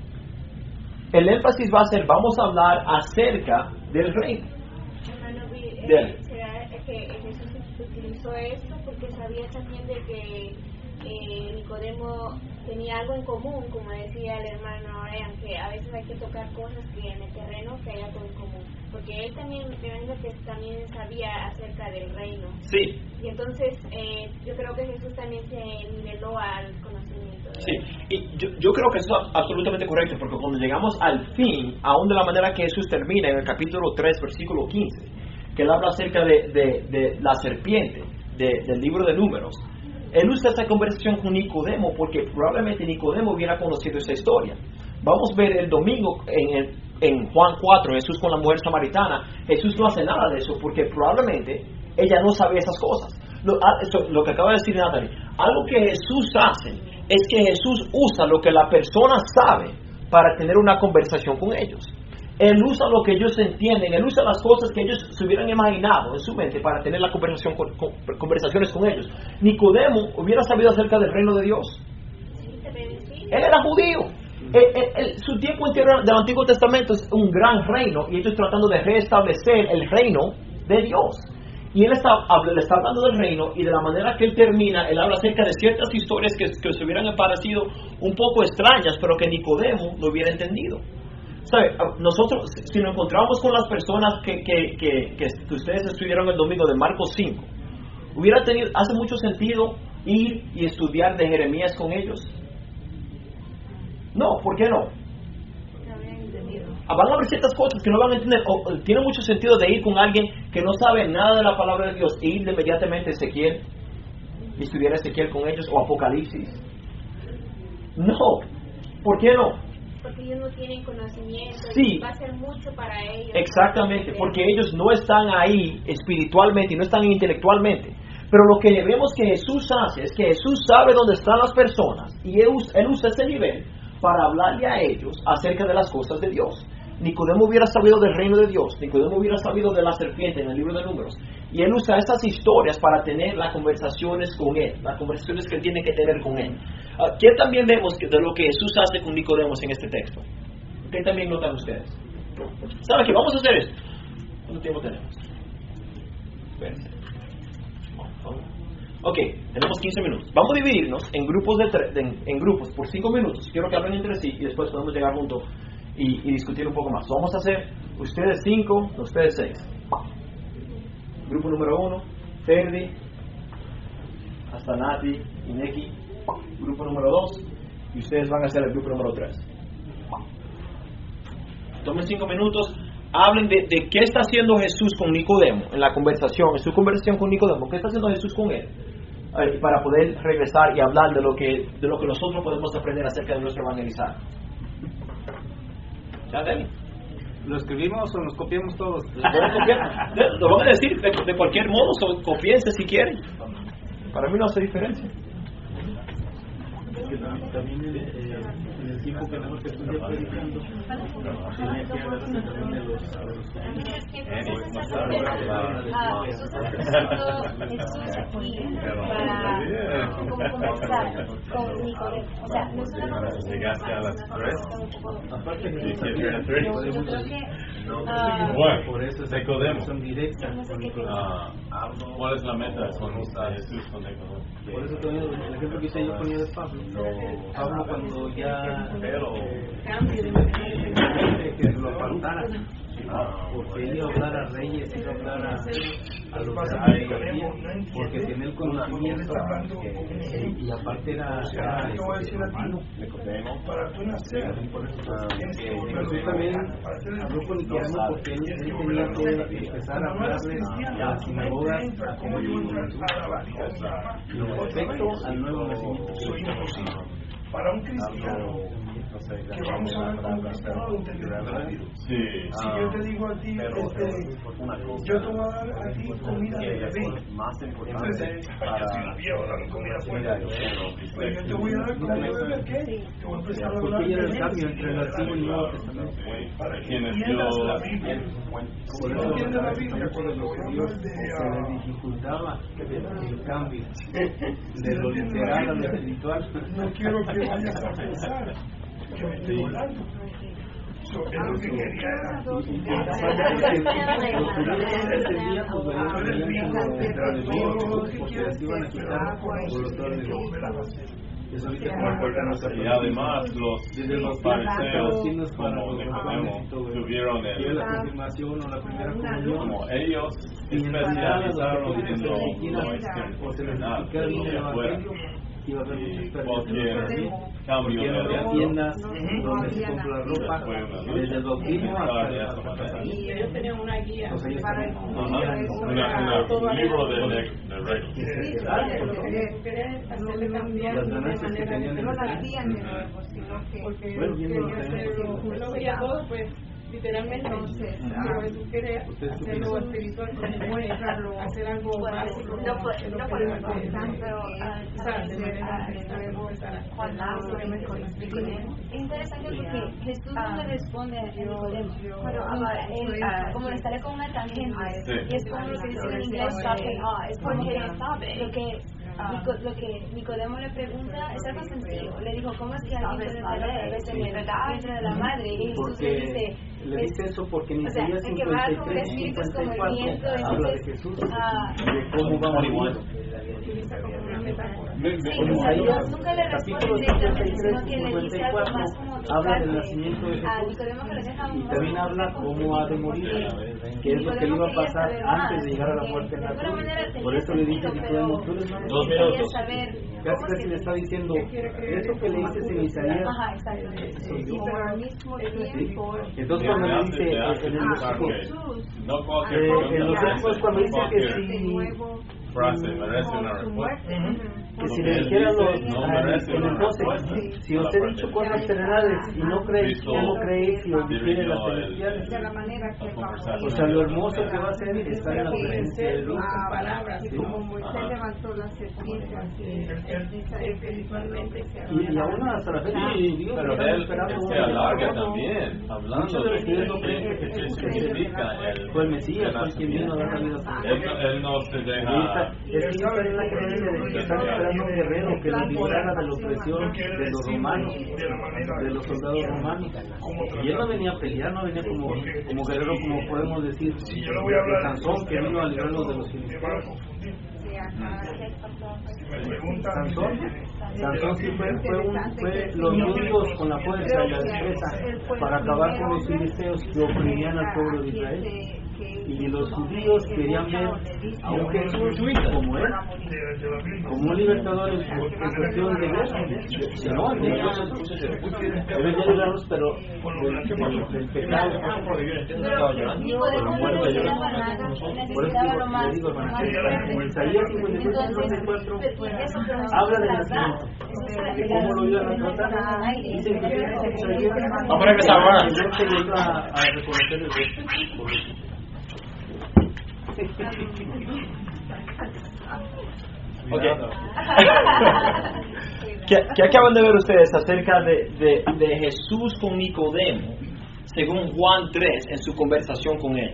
el énfasis va a ser, vamos a hablar acerca del reino. Hermano, eh, de, ¿será que Jesús utilizó esto porque sabía también de que Eh, Nicodemo tenía algo en común, como decía el hermano Ryan, que a veces hay que tocar cosas que en el terreno que hay algo en común, porque él también, me imagino que también sabía acerca del reino. Sí. Y entonces eh, yo creo que Jesús también se niveló al conocimiento. ¿Verdad? Sí, y yo, yo creo que eso es absolutamente correcto, porque cuando llegamos al fin, aún de la manera que Jesús termina en el capítulo tres, versículo quince, que él habla acerca de, de, de la serpiente, de, del libro de Números, él usa esa conversación con Nicodemo porque probablemente Nicodemo hubiera conocido esa historia. Vamos a ver el domingo en, el, en Juan cuatro, Jesús con la mujer samaritana. Jesús no hace nada de eso porque probablemente ella no sabía esas cosas. Lo, esto, lo que acaba de decir Natalie, algo que Jesús hace es que Jesús usa lo que la persona sabe para tener una conversación con ellos. Él usa lo que ellos entienden, Él usa las cosas que ellos se hubieran imaginado en su mente para tener la conversación con, con, conversaciones con ellos. Nicodemo hubiera sabido acerca del reino de Dios. Él era judío. El, el, el, su tiempo entero del Antiguo Testamento es un gran reino y ellos tratando de restablecer el reino de Dios. Y él está, le está hablando del reino, y de la manera que él termina, él habla acerca de ciertas historias que, que se hubieran parecido un poco extrañas, pero que Nicodemo no hubiera entendido. ¿Sabe? Nosotros, si nos encontramos con las personas que, que, que, que, que ustedes estudiaron el domingo de Marcos cinco, hubiera tenido, hace mucho sentido ir y estudiar de Jeremías con ellos. No, ¿por qué no? Van a haber ciertas cosas que no van a entender, o, o tiene mucho sentido de ir con alguien que no sabe nada de la palabra de Dios e ir de inmediatamente a Ezequiel y estudiar Ezequiel con ellos, o Apocalipsis. No, ¿por qué no? Porque ellos no tienen conocimiento, sí, va a ser mucho para ellos. Exactamente, porque ellos no están ahí espiritualmente y no están intelectualmente. Pero lo que vemos que Jesús hace es que Jesús sabe dónde están las personas y él usa, él usa ese nivel para hablarle a ellos acerca de las cosas de Dios. Nicodemo hubiera sabido del reino de Dios, Nicodemo hubiera sabido de la serpiente en el libro de Números, y él usa estas historias para tener las conversaciones con él, las conversaciones que él tiene que tener con él. Uh, ¿Qué también vemos de lo que Jesús hace con Nicodemo en este texto? ¿Qué también notan ustedes? ¿Saben qué? Vamos a hacer esto. ¿Cuánto tiempo tenemos? Espérense. Ok, tenemos quince minutos. Vamos a dividirnos en grupos de tre- de, en, en grupos por cinco minutos. Quiero que hablen entre sí y después podemos llegar juntos y, y discutir un poco más. Vamos a hacer ustedes cinco, ustedes seis. Grupo número uno, Ferdi, hasta Nati y Neki. Grupo número dos, y ustedes van a hacer el grupo número tres. Tomen cinco minutos. Hablen de, de qué está haciendo Jesús con Nicodemo en la conversación, en su conversación con Nicodemo. ¿Qué está haciendo Jesús con él? Eh, para poder regresar y hablar de lo que de lo que nosotros podemos aprender acerca de nuestro evangelizar. ¿Ya, Dani? ¿Lo escribimos o nos copiamos todos? Lo vamos a decir de, de cualquier modo, so, copiense si quieren. Para mí no hace diferencia. También en el tiempo que nosotros estuvimos predicando, tenía que hablar también de los Jesús aquí para como conversar con Nicodemo. O sea, nosotros llegaste a las tres. Aparte de yo creo que bueno, por eso es Nicodemo. son directas con Nicodemo. ¿Cuál es la meta con Jesús con Nicodemo? Por eso todavía el ejemplo que hice yo ponía de Pablo. Pablo cuando ya que lo apartara, porque iba a hablar a reyes, iba a hablar a, a los reyes, porque tenía el conocimiento y aparte era hermano. Jesús también habló con Nicodemo porque él tenía que empezar a hablarles a las sinagogas a como respecto al nuevo nacimiento para un cristiano que vamos a ver como cristiano entendiendo la vida. Sí. Si yo te digo a ti, este, yo te voy a dar a ti comida de bebé, entonces, para si viejo dando comida fuerte, pues yo te voy a dar comida de bebé, ¿qué? Te voy a empezar a hablar porque de el cambio entre el Antiguo y el Nuevo Testamento, para que ¿Quién es entiendas Dios? la Biblia. Si no entiendes la Biblia, cuando te voy a hablar se de les dificultaba el cambio de lo literal a lo espiritual. no quiero que vayas a pensar que me estoy volando. So, es lo que quería era Y además los, los fariseos como Nicodemo tuvieron el, la confirmación o la primera comunión, como ellos especializaron en lo, lo external, lo de afuera. que iba a haber muchas pérdidas. Porque cambio Porque no había de tiendas no donde se había compra nada. ropa, desde el bautismo hasta el Y ellos tenían una guía Entonces, ellos para tenían- estudiar eso. Una, una, un libro de, de, de reglas. Sí, sí, lo que tú quieres hacerle cambiar Las de ganancias que manera tenían de en no el la país. hacían de nuevo, sino que Porque Bueno, él bien, quería bien, hacerlo, él lo veía todo, pues, literalmente. Entonces, Pero ah, Jesús quiere Ustedes hacerlo supieron. espiritual, como muéstralo, hacer algo básico. no por- que lo no que por él el hace. importante, pero ah, O sea, de hacer, manera ah, general, de nuevo, empezar a- Juan Lazo, obviamente con Es Nicodemo. interesante porque Jesús no le responde a Nicodemo. yo- Pero ahora, él, ah, como le sale con una tangente, Sí. y es como lo que dicen en inglés, stopping off, es porque lo que Nico, lo que Nicodemo le pregunta es algo sencillo. Le dijo, ¿cómo es que alguien puede estar otra vez en el vientre de la madre? Y Jesús le Porque dice, le dice eso porque en o sea, Isaías el que va cincuenta y como el tres, espíritu es como el cincuenta y viento, cuatro habla de entonces, Jesús, ah, de cómo va a morir. Utiliza como una metáfora. Me- me- sí, En o sea, Isaías, no- nunca le responde capítulo directamente, cincuenta y tres, sino que le dice cincuenta y algo cuatro, más como habla del tocante nacimiento de a Jesús. Nicodemo que le deja Y también habla cómo ha de morir, que es lo que le iba a pasar antes de llegar a la muerte en la cruz. Por eso le dice que tú tú eres Dos quería minutos. saber casi casi le está diciendo, eso que le dices en Isaías, Ajá, exacto. soy yo. pero al mismo tiempo, Entonces cuando le dice Te en hace el pensar versículo, que no cualquier Eh, pregunta en los merece- versículos cuando dice que cualquier de si, nuevo, frase merece una su respuesta. muerte. que si Lo le que dijera él los dice no a- merece en el una doce, respuesta. si os he dicho cosas terrenales y no creéis, Cristo ¿cómo creéis si os dijere las dividió el- celestiales? De la manera que la vamos conversación. O sea, lo hermoso que va a ser estar en la presencia de Dios. Ah, palabras, y como Moisés levantó la serpiente, así espiritualmente se Y, y aún hasta la fecha, Sí, Dios pero está él, esperando él un se alarga retorno. también, hablando Muchos de de los judíos no qué creen que qué Jesús significa el fue el Mesías, el fue el quien vino a dar la vida a Él no, él no se Y esta- deja. es que ellos están en la creencia de que están esperando un guerrero que los librara de la opresión de los romanos, de los soldados romanos. Y él no venía a pelear, no venía como, como guerrero, como podemos decir, de Sansón, que vino a librarlos de los filisteos. Sansón, Sansón sí fue, fue, un, fue los indios con la fuerza y la destreza para acabar con los filisteos que oprimían al pueblo de Israel. Y los judíos querían ver a un Jesús como él, como un libertador en, en cuestión de guerra. Que no, de ellos deben de librarlos, pero del, del, del pecado. Pero Nicodemo no necesitaba nada, necesitaba lo más. Le digo, hermano, en Isaías cincuenta y tres, cincuenta y cuatro habla del nacimiento, de cómo lo iban a tratar. Dicen que Vamos a regresar ahora. que no se le iba a, a reconocer el resto. Por eso. Ok. ¿Qué, qué acaban de ver ustedes acerca de, de, de Jesús con Nicodemo, según Juan tres, en su conversación con él?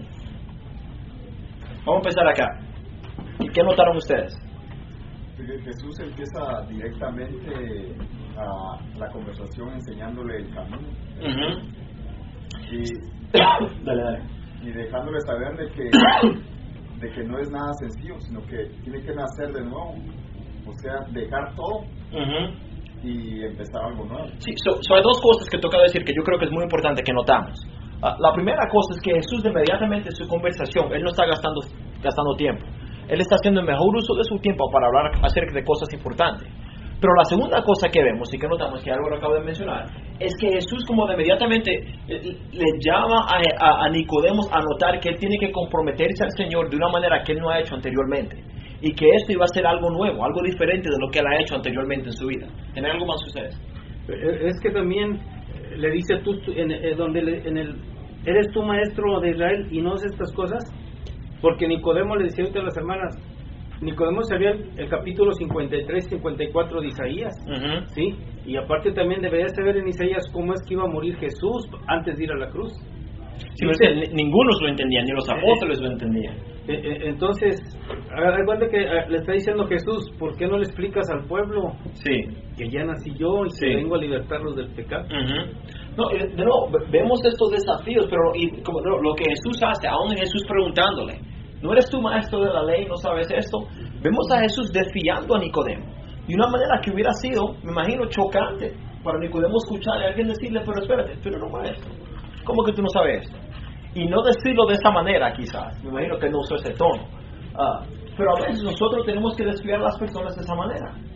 Vamos a empezar acá. ¿Y qué notaron ustedes? Jesús empieza directamente a la conversación enseñándole el camino Uh-huh. y, Dale, dale. y dejándole saber de que de que no es nada sencillo, sino que tiene que nacer de nuevo, o sea, dejar todo Uh-huh. y empezar algo nuevo. Sí, so, so hay dos cosas que toca decir que yo creo que es muy importante que notamos. Uh, la primera cosa es que Jesús inmediatamente en su conversación, Él no está gastando, gastando tiempo. Él está haciendo el mejor uso de su tiempo para hablar acerca de cosas importantes. Pero la segunda cosa que vemos y que notamos, que algo lo acabo de mencionar, es que Jesús como de inmediatamente le, le llama a, a, a Nicodemos a notar que él tiene que comprometerse al Señor de una manera que él no ha hecho anteriormente. Y que esto iba a ser algo nuevo, algo diferente de lo que él ha hecho anteriormente en su vida. ¿Tienen algo más ustedes? Es que también le dice tú, tú en, en donde le, en el, ¿eres tú maestro de Israel y no haces estas cosas? Porque Nicodemo le decía ahorita a las hermanas, Nicodemo sabía el, el capítulo cincuenta y tres, cincuenta y cuatro de Isaías, Uh-huh. ¿sí? Y aparte también debería saber en Isaías cómo es que iba a morir Jesús antes de ir a la cruz. Sí, es que ninguno lo entendía, ni los apóstoles lo entendían. Eh, eh, entonces, recuerda que eh, le está diciendo Jesús, ¿por qué no le explicas al pueblo Sí. que ya nací yo y Sí. que vengo a libertarlos del pecado? Uh-huh. No, de nuevo, vemos estos desafíos, pero y, como, no, lo que Jesús hace, aún Jesús preguntándole, ¿no eres tú maestro de la ley, no sabes esto? Vemos a Jesús desafiando a Nicodemo, de una manera que hubiera sido, me imagino, chocante para Nicodemo escuchar a alguien decirle, pero espérate, tú eres un maestro, ¿cómo que tú no sabes esto? Y no decirlo de esa manera quizás, me imagino que no usó ese tono, uh, pero a veces nosotros tenemos que desviar a las personas de esa manera.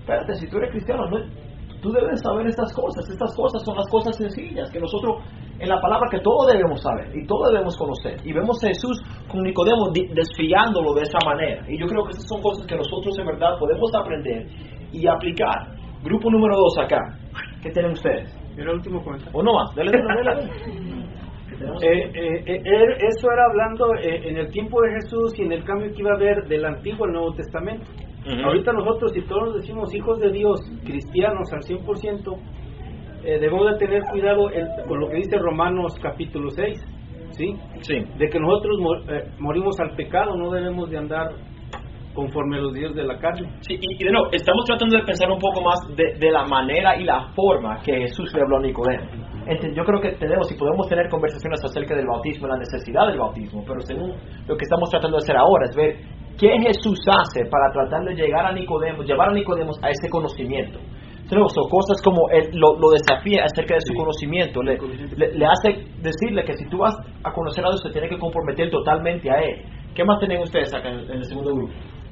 espérate, si tú eres cristiano, no, tú debes saber estas cosas. Estas cosas son las cosas sencillas que nosotros, en la palabra, que todos debemos saber y todos debemos conocer. Y vemos a Jesús con Nicodemo desfiándolo de esa manera. Y yo creo que esas son cosas que nosotros en verdad podemos aprender y aplicar. Grupo número dos acá. ¿Qué tienen ustedes? Era el último comentario. ¿O no más? Dale, dale, dale. Eh, eh, eh, eso era hablando eh, en el tiempo de Jesús y en el cambio que iba a haber del Antiguo al Nuevo Testamento. Uh-huh. Ahorita nosotros, si todos nos decimos hijos de Dios, cristianos al cien por ciento, eh, debemos de tener cuidado el, con lo que dice Romanos capítulo seis, ¿sí? Sí. De que nosotros mor, eh, morimos al pecado, no debemos de andar conforme a los días de la carne. Sí, y, y de nuevo, estamos tratando de pensar un poco más de, de la manera y la forma que Jesús le habló a Nicodemo. Yo creo que tenemos y podemos tener conversaciones acerca del bautismo y la necesidad del bautismo, pero según lo que estamos tratando de hacer ahora es ver qué Jesús hace para tratar de llegar a Nicodemo, llevar a Nicodemo a ese conocimiento. Tenemos so, cosas como él lo, lo desafía acerca de su sí. conocimiento, le, le, le hace decirle que si tú vas a conocer a Dios te tiene que comprometer totalmente a Él. ¿Qué más tienen ustedes acá en, en el segundo grupo?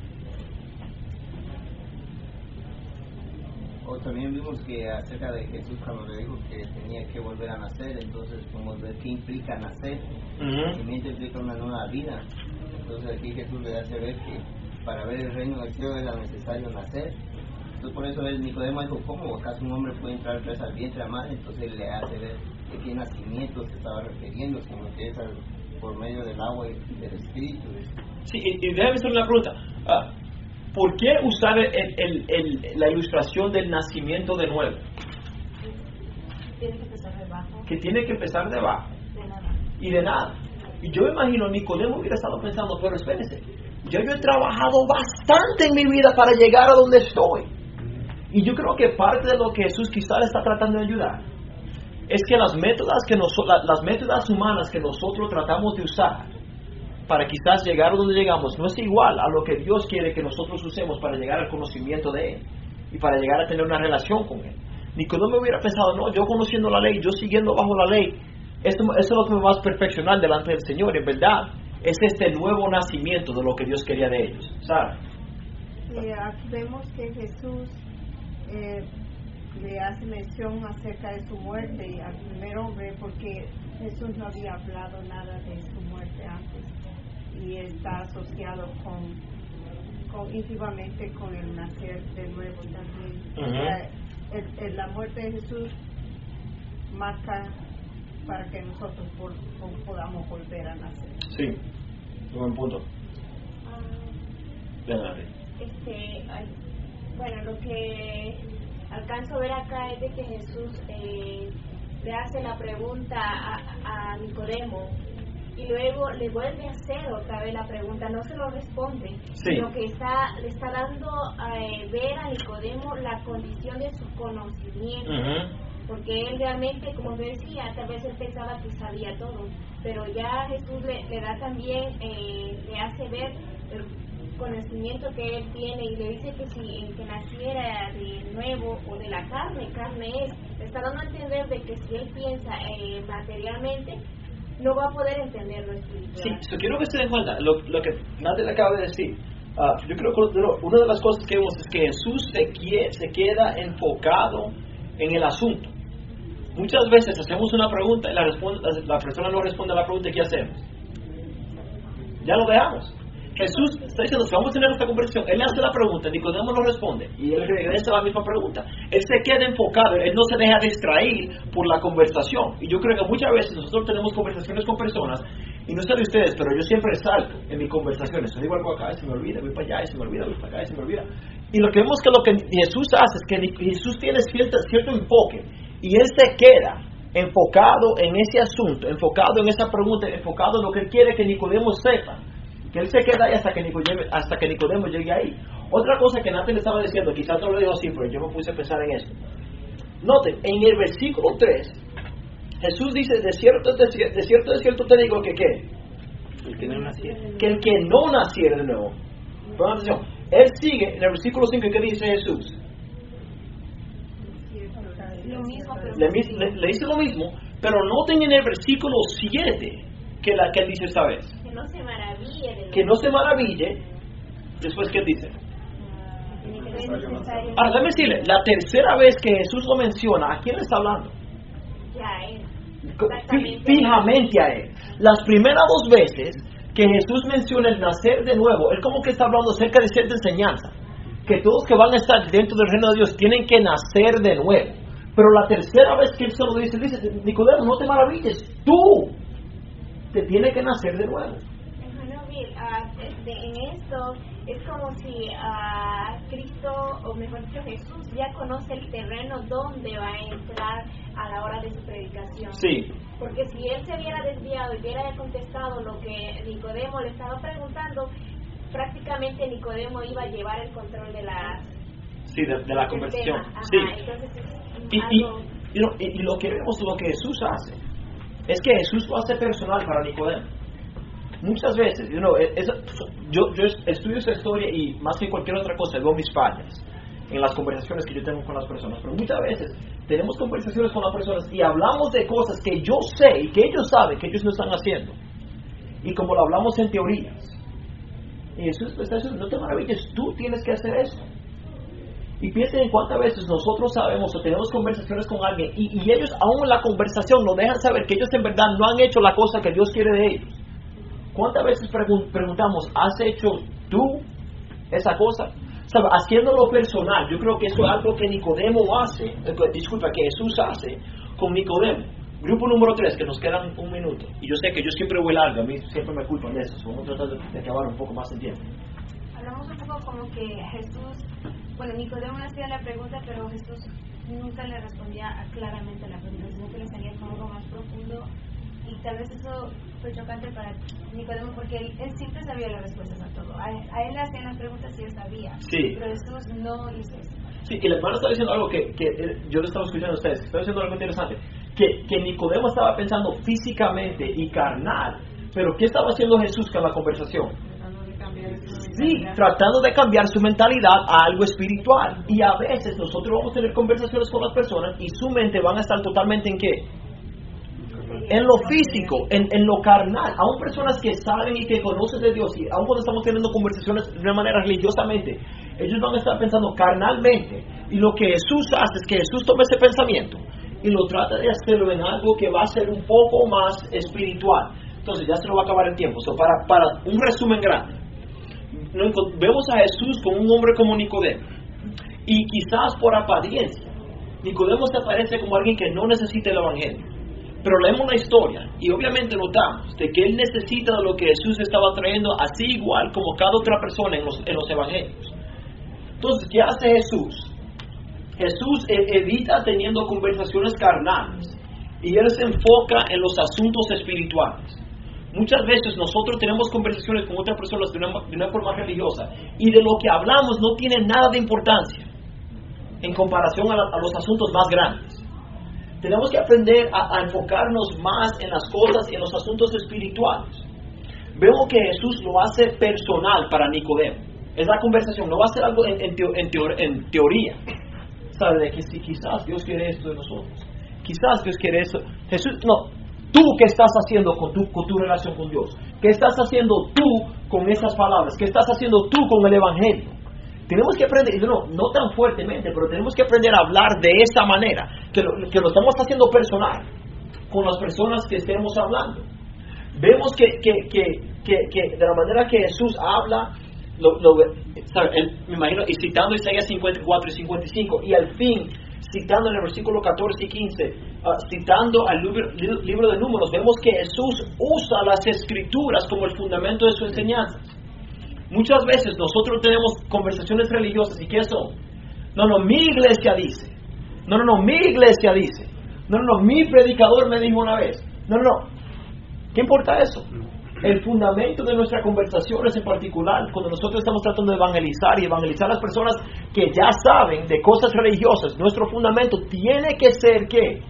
También vimos que acerca de Jesús cuando le dijo que tenía que volver a nacer, entonces podemos ver qué implica nacer. Uh-huh. Nacimiento implica una nueva vida. Entonces aquí Jesús le hace ver que para ver el reino del cielo era necesario nacer. Entonces por eso el Nicodemo dijo, ¿cómo acaso un hombre puede entrar presa al vientre de la madre? Entonces le hace ver de qué nacimiento se estaba refiriendo, sino que es al, por medio del agua y del Espíritu. Sí, y, y déjame hacer una pregunta. Uh, ¿Por qué usar el, el, el, la ilustración del nacimiento de nuevo? Tiene que empezar de abajo. Que tiene que empezar de abajo. De nada. Y de nada. Y yo me imagino, Nicodemo hubiera estado pensando, pero espérense, yo, yo he trabajado bastante en mi vida para llegar a donde estoy. Y yo creo que parte de lo que Jesús quizás está tratando de ayudar es que las métodos que noso, las métodos humanas que nosotros tratamos de usar para quizás llegar a donde llegamos no es igual a lo que Dios quiere que nosotros usemos para llegar al conocimiento de Él y para llegar a tener una relación con Él. Nicodemo hubiera pensado, no, yo conociendo la ley, yo siguiendo bajo la ley, esto, eso es lo que me va a perfeccionar delante del Señor. En verdad, es este nuevo nacimiento de lo que Dios quería de ellos. ¿Sabes? Y aquí vemos que Jesús eh, le hace mención acerca de su muerte al primer hombre, porque Jesús no había hablado nada de su muerte antes. Y está asociado con, con íntimamente con el nacer de nuevo también. Uh-huh. O sea, el, el, la muerte de Jesús marca para que nosotros por, por, podamos volver a nacer. Sí, buen punto. Uh, este, bueno, lo que alcanzo a ver acá es de que Jesús eh, le hace la pregunta a, a Nicodemo. Y luego le vuelve a hacer otra vez la pregunta, no se lo responde, sí. sino que está, le está dando a eh, ver a Nicodemo la condición de su conocimiento, uh-huh. porque él realmente, como yo decía, tal vez él pensaba que sabía todo, pero ya Jesús le, le da también, eh, le hace ver el conocimiento que él tiene y le dice que si que naciera de nuevo o de la carne, carne es, le está dando a entender de que si él piensa eh, materialmente, no va a poder entender lo espiritual. Sí, so quiero que se den cuenta, lo, lo que Nate le acaba de decir. Uh, yo creo que una de las cosas que vemos es que Jesús se, quiere, se queda enfocado en el asunto. Muchas veces hacemos una pregunta y la, responde, la persona no responde a la pregunta y ¿qué hacemos? Ya lo dejamos. Jesús está diciendo que vamos a tener esta conversación. Él hace la pregunta, Nicodemo lo responde y él regresa a la misma pregunta. Él se queda enfocado, él no se deja distraer por la conversación. Y yo creo que muchas veces nosotros tenemos conversaciones con personas, y no sé de ustedes, pero yo siempre salto en mis conversaciones. Yo digo algo acá y se me olvida, voy para allá y se me olvida, voy para acá y se me olvida. Y lo que vemos que lo que Jesús hace es que Jesús tiene cierto, cierto enfoque y él se queda enfocado en ese asunto, enfocado en esa pregunta, enfocado en lo que él quiere que Nicodemo sepa. Que él se queda ahí hasta que Nicodemo, hasta que Nicodemo llegue ahí. Otra cosa que Nathan le estaba diciendo, quizás no lo dijo así, pero yo me puse a pensar en eso. Noten, en el versículo tres, Jesús dice, de cierto, de cierto, de cierto, de cierto te digo que ¿qué? El que no naciera. Que el que no naciera de nuevo. Pongan atención. Él sigue en el versículo cinco, ¿qué dice Jesús? Lo mismo, pero le, le, le dice lo mismo, pero noten en el versículo siete que, la, que él dice esta vez. No se maraville de que no se maraville. Después, ¿qué dice? Uh, tiene que Ahora, déjame decirle, la tercera vez que Jesús lo menciona, ¿a quién le está hablando? Ya, él. Fijamente a él. Las primeras dos veces que Jesús menciona el nacer de nuevo, él como que está hablando acerca de cierta enseñanza, que todos que van a estar dentro del reino de Dios tienen que nacer de nuevo. Pero la tercera vez que él se lo dice, él dice, Nicodemo, no te maravilles, tú te tienes que nacer de nuevo. Bueno, Bill, uh, este, en esto es como si uh, Cristo, o mejor dicho Jesús, ya conoce el terreno donde va a entrar a la hora de su predicación. Sí. Porque si él se hubiera desviado y hubiera contestado lo que Nicodemo le estaba preguntando, prácticamente Nicodemo iba a llevar el control de la sí de, de la conversación. Ajá, sí. Entonces es y, algo... y, y, lo, y, y lo que vemos, lo que Jesús hace, es que Jesús lo hace personal para Nicodemo. Muchas veces, you know, es, yo, yo estudio esa historia y más que cualquier otra cosa veo mis fallas en las conversaciones que yo tengo con las personas, pero muchas veces tenemos conversaciones con las personas y hablamos de cosas que yo sé y que ellos saben que ellos no están haciendo, y como lo hablamos en teorías, y Jesús está diciendo, no te maravilles, tú tienes que hacer esto. Y piensen en cuántas veces nosotros sabemos o tenemos conversaciones con alguien y, y ellos aún en la conversación nos dejan saber que ellos en verdad no han hecho la cosa que Dios quiere de ellos. ¿Cuántas veces pregun- preguntamos, ¿has hecho tú esa cosa? ¿Sabe? Haciéndolo personal. Yo creo que eso es algo que Nicodemo hace, eh, disculpa, que Jesús hace con Nicodemo. Grupo número tres, que nos quedan un minuto. Y yo sé que yo siempre voy largo, a mí siempre me culpan de eso. Vamos a tratar de, de acabar un poco más en tiempo. Hablamos un poco como que Jesús, bueno, Nicodemo le hacía la pregunta, pero Jesús nunca le respondía claramente a la pregunta, sino que le salía con algo más profundo. Y tal vez eso fue chocante para Nicodemo porque él, él siempre sabía las respuestas a todo. A, a él le hacían las preguntas y él sabía. Sí. Pero Jesús no hizo eso. Sí, y el hermano está diciendo algo que, que yo lo estaba escuchando a ustedes. Está diciendo algo interesante. Que, que Nicodemo estaba pensando físicamente y carnal. Pero ¿qué estaba haciendo Jesús con la conversación? Sí, tratando de cambiar su mentalidad a algo espiritual. Y a veces nosotros vamos a tener conversaciones con las personas y su mente van a estar totalmente en ¿qué? En lo físico, en, en lo carnal. Aún personas que saben y que conocen de Dios, y aún cuando estamos teniendo conversaciones de una manera religiosamente, ellos van a estar pensando carnalmente. Y lo que Jesús hace es que Jesús toma ese pensamiento y lo trata de hacerlo en algo que va a ser un poco más espiritual. Entonces ya se nos va a acabar el tiempo. So, para, para un resumen grande, vemos a Jesús como un hombre como Nicodemo. Y quizás por apariencia, Nicodemo se aparece como alguien que no necesita el evangelio. Pero leemos la historia y obviamente notamos de que él necesita de lo que Jesús estaba trayendo, así igual como cada otra persona en los, en los evangelios. Entonces, ¿qué hace Jesús? Jesús evita teniendo conversaciones carnales y él se enfoca en los asuntos espirituales. Muchas veces nosotros tenemos conversaciones con otras personas de una, de una forma religiosa y de lo que hablamos no tiene nada de importancia en comparación a, la, a los asuntos más grandes. Tenemos que aprender a, a enfocarnos más en las cosas y en los asuntos espirituales. Vemos que Jesús lo hace personal para Nicodemo. Es la conversación, no va a ser algo en, en, teo, en, teor, en teoría. ¿Sabe? De que si quizás Dios quiere esto de nosotros. Quizás Dios quiere esto. Jesús, no. ¿Tú qué estás haciendo con tu, con tu relación con Dios? ¿Qué estás haciendo tú con esas palabras? ¿Qué estás haciendo tú con el Evangelio? Tenemos que aprender, no, no tan fuertemente, pero tenemos que aprender a hablar de esa manera, que lo, que lo estamos haciendo personal, con las personas que estemos hablando. Vemos que, que, que, que, que de la manera que Jesús habla, lo, lo, ¿sabe? Él, me imagino, y citando Isaías cincuenta y cuatro y cincuenta y cinco, y al fin, citando en el versículo catorce y quince, uh, citando al libro, libro de Números, vemos que Jesús usa las Escrituras como el fundamento de su enseñanza. Muchas veces nosotros tenemos conversaciones religiosas y ¿qué son? No, no, mi iglesia dice. No, no, no, mi iglesia dice. No, no, no, mi predicador me dijo una vez. No, no, no. ¿Qué importa eso? El fundamento de nuestra conversación es en particular cuando nosotros estamos tratando de evangelizar y evangelizar a las personas que ya saben de cosas religiosas. Nuestro fundamento tiene que ser ¿qué?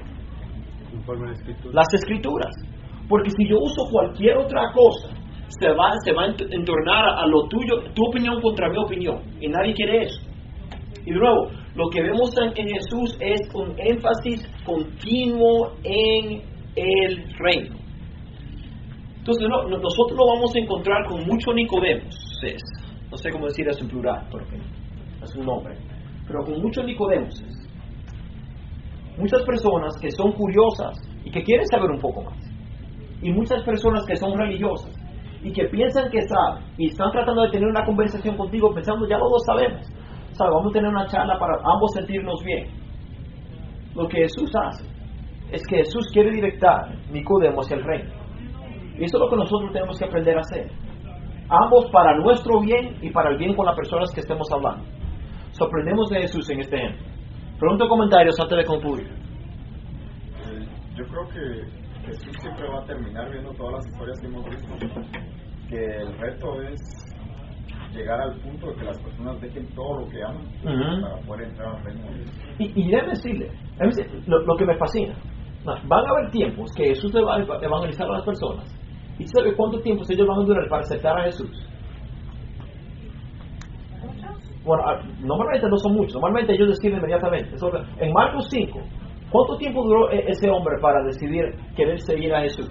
Las Escrituras. Porque si yo uso cualquier otra cosa, se va, se va a entornar a lo tuyo, tu opinión contra mi opinión, y nadie quiere eso. Y de nuevo, lo que vemos en, en Jesús es un énfasis continuo en el reino. Entonces no, no, nosotros lo vamos a encontrar con mucho Nicodemos, no sé cómo decir eso en plural, porque es un nombre, pero con muchos Nicodemos. Muchas personas que son curiosas y que quieren saber un poco más. Y muchas personas que son religiosas y que piensan que saben y están tratando de tener una conversación contigo pensando, ya los dos sabemos. ¿Sabe? Vamos a tener una charla para ambos sentirnos bien. Lo que Jesús hace es que Jesús quiere directar Nicodemo hacia el reino. Y eso es lo que nosotros tenemos que aprender a hacer. Ambos para nuestro bien y para el bien con las personas que estemos hablando. So, aprendemos de Jesús en este ejemplo. Pregunta o comentarios antes de concluir. Eh, yo creo que Jesús siempre va a terminar viendo todas las historias que hemos visto. Que el reto es llegar al punto de que las personas dejen todo lo que aman uh-huh. para poder entrar al reino de Dios. Y, y déjame decirle, déjame decirle lo, lo que me fascina. Van a haber tiempos que Jesús le va a evangelizar a las personas. ¿Y sabe cuánto tiempo ellos van a durar para aceptar a Jesús? Bueno, normalmente no son muchos. Normalmente ellos deciden inmediatamente. En Marcos cinco, ¿cuánto tiempo duró ese hombre para decidir querer seguir a Jesús?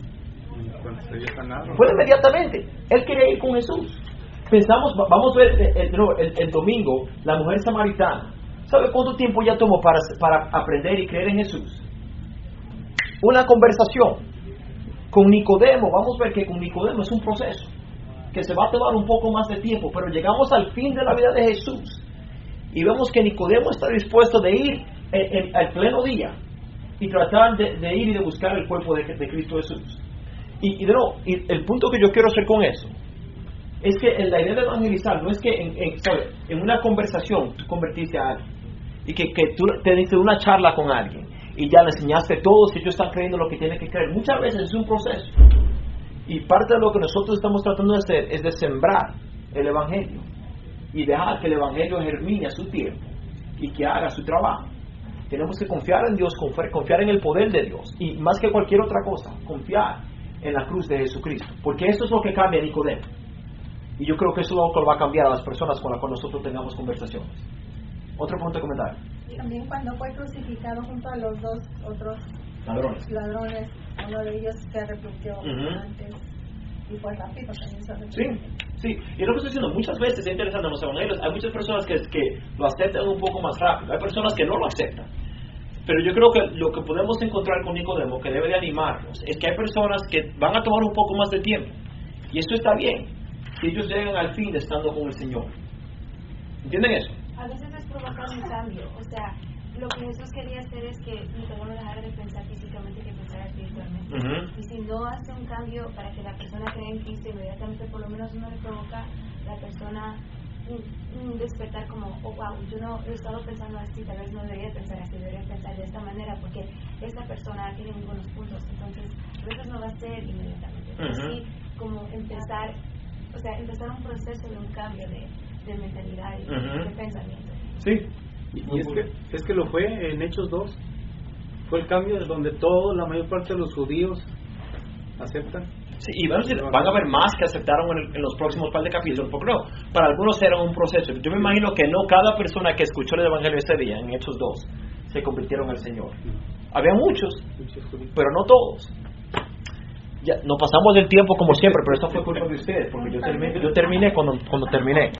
Fue inmediatamente. Él quería ir con Jesús. Pensamos, vamos a ver el, el, el, el domingo, la mujer samaritana. ¿Sabe cuánto tiempo ya tomó para, para aprender y creer en Jesús? Una conversación. Con Nicodemo, vamos a ver que con Nicodemo es un proceso que se va a tomar un poco más de tiempo, pero llegamos al fin de la vida de Jesús y vemos que Nicodemo está dispuesto de ir en, en, al pleno día y tratar de, de ir y de buscar el cuerpo de, de Cristo Jesús. Y, y, de nuevo, y el punto que yo quiero hacer con eso es que en la idea de evangelizar no es que en, en, ¿sabes? En una conversación tú convertiste a alguien y que, que tú te diste una charla con alguien y ya le enseñaste todo si ellos están creyendo lo que tienen que creer. Muchas veces es un proceso. Y parte de lo que nosotros estamos tratando de hacer es de sembrar el Evangelio y dejar que el Evangelio germine a su tiempo y que haga su trabajo. Tenemos que confiar en Dios, confiar en el poder de Dios y más que cualquier otra cosa, confiar en la cruz de Jesucristo. Porque eso es lo que cambia a Nicodemo. Y yo creo que eso es lo que va a cambiar a las personas con las que nosotros tengamos conversaciones. Otro punto de comentario. También cuando fue crucificado junto a los dos otros ladrones, ladrones uno de ellos se arrepintió uh-huh. antes y fue rápido también se arrepintió. Sí, sí. Y lo que estoy diciendo, muchas veces es interesante en los evangelios, hay muchas personas que, que lo aceptan un poco más rápido, hay personas que no lo aceptan. Pero yo creo que lo que podemos encontrar con Nicodemo, que debe de animarnos, es que hay personas que van a tomar un poco más de tiempo. Y eso está bien, si ellos llegan al fin de estando con el Señor. ¿Entienden eso? A veces es provocar un cambio, o sea, lo que Jesús quería hacer es que Nicodemo dejara de pensar físicamente que pensara espiritualmente. Uh-huh. Y si no hace un cambio para que la persona crea en Cristo, inmediatamente por lo menos uno le provoca a la persona un, un despertar como, oh wow, yo no he estado pensando así, tal vez no debería pensar así, debería pensar de esta manera, porque esta persona tiene muy buenos puntos, entonces a veces no va a ser inmediatamente, pero uh-huh. sí como empezar, o sea, empezar un proceso de un cambio de de mentalidad y uh-huh. de pensamiento. Sí. Y, y es, que, es que lo fue en Hechos dos. Fue el cambio de donde todo, la mayor parte de los judíos aceptan. Sí, y van, van a haber más que aceptaron en, el, en los próximos par de capítulos, porque no, para algunos era un proceso. Yo me imagino que no cada persona que escuchó el Evangelio ese día, en Hechos dos, se convirtieron al Señor. Había muchos, pero no todos. Ya, nos pasamos del tiempo como siempre, pero eso fue culpa de ustedes, porque yo terminé, yo terminé cuando, cuando terminé.